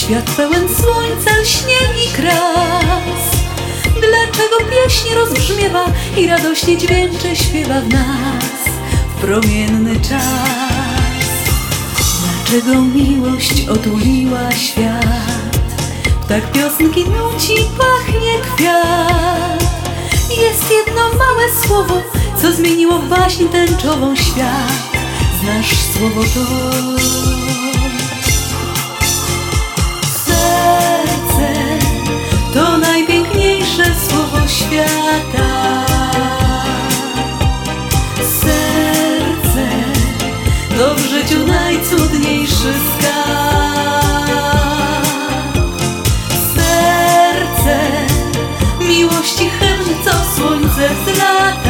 Świat pełen słońca, lśnień i kras. Dlaczego pieśń rozbrzmiewa i radośnie dźwięczy śpiewa w nas w promienny czas? Dlaczego miłość otuliła świat? Tak piosenki nuci, pachnie kwiat. Jest jedno małe słowo, co zmieniło w baśń tęczową świat. Znasz słowo to? Serce to najpiękniejsze słowo świata. Serce to w życiu najcudniejszy skarb. Serce miłości hymn, co słońce z lata.